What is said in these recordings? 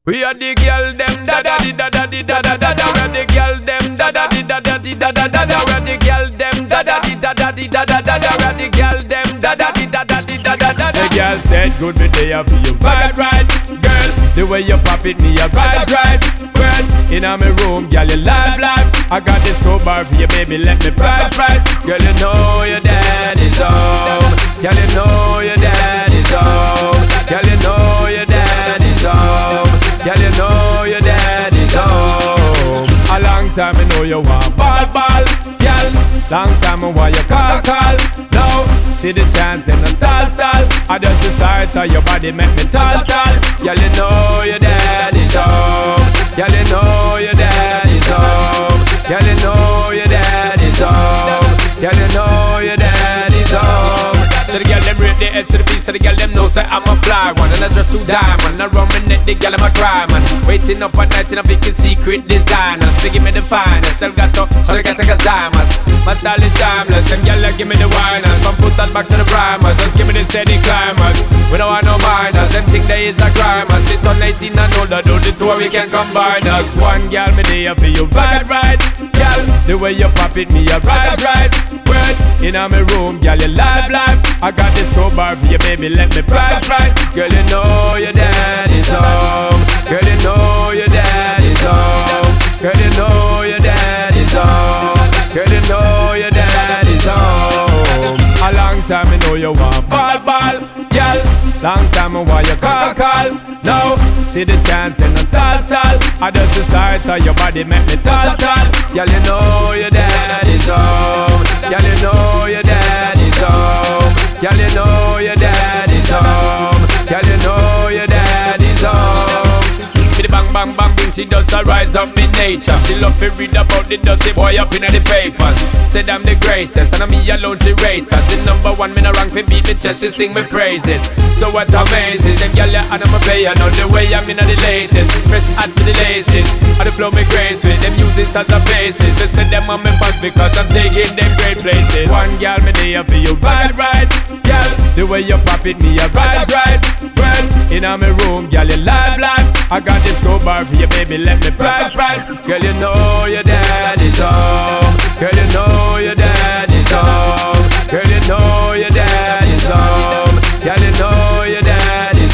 We are the girl them da da di da da di da da da da. We are the girl them da da di da da di da da da da. We are the girl them da da di da da di da da da da. We are the girl them da da di da da di da da da. The girl said good me day for you bad right, girl. The way you pop it me a rise right. Well, in my room, girl you live. I got this crowbar for you, baby. Let me price. Girl you know your daddy's home. Girl you know your daddy's home. Girl you know your daddy's home. Girl, you know your daddy's home. A long time I know you want ball, girl. Long time I want you call. Now, see the chance in the stall. I just the sight of your body make me tall. Girl, you know your daddy's home. Girl, you know your daddy's home. Girl, you know your daddy's home. Girl, you know your daddy's home. So the girl them rate the head to the beat, so the girl them know say I'm a fly one. And I dress too diamond, I run my neck, the girl I'm a cry man. Waiting up at night in a big secret designers. They give me the finest, Elgato, or I got a Zamas. My style is timeless, and girl give me the whiners. Come put that back to the primers, just give me the steady climbers. We don't want no minors, them think there is a crime. Sit on 18 and older, do the two we can combine us. One girl me there for you vibe right, girl. The way you pop it me a rise. Word, in my room, girl you live. I got this crowbar for you, baby, let me price. Girl, you know your daddy's home. Girl, you know your daddy's home. Girl, you know your daddy's home. Girl, you know your daddy's home. A long time I know you want ball, girl. Long time I want you call. Now, see the chance in the stall. I just the sight of your body make me tall. Girl, you know your daddy's home. Girl, you know your daddy's home. Girl, you know your daddy's home. Girl, you know your daddy's home. See the bang bang bang thing, she does a rise up in nature. She love to read about the dirty boy up in the papers. Said I'm the greatest, and I'm me alone she rate us. The number one me no rank for beat the chest, she sing me praises. So what amazing, them gyal ya and I'm a player. Now the way I'm in the latest, fresh out to the laces. And the flow me grace with them use this as a basis. They say them on me fast because I'm taking them great places. One gyal me there for you vibe right, gyal. The way you pop it me a rise. Well, in my room, gyal you live. I got this crowbar for you, baby, let me price. Girl, you know your daddy's home. Girl, you know your daddy's home. Girl, you know your daddy's home. Girl, you know your daddy's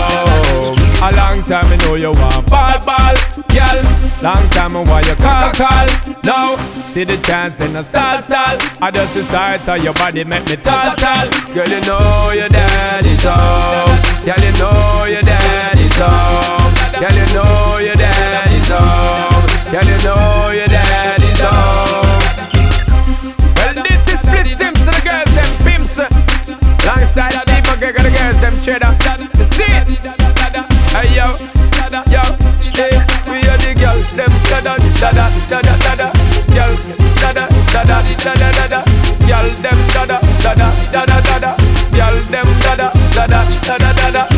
home. A long time I know you want ball, girl. Long time I want you call. Now, see the chance in the stall. I just the sight of your body make me tall. Girl, you know your daddy's home. Girl, you know your daddy's home. Girl, you know your daddy's home. Girl, you know your daddy's home. Well, this is Split Sims to the girls, them pimps. Alongside Steve McGregor, the girls, them cheddar. You see it? Hey, yo, hey, we are the girls, them da-da. Girl, da-da. Girl, them da-da. Girl, them da-da.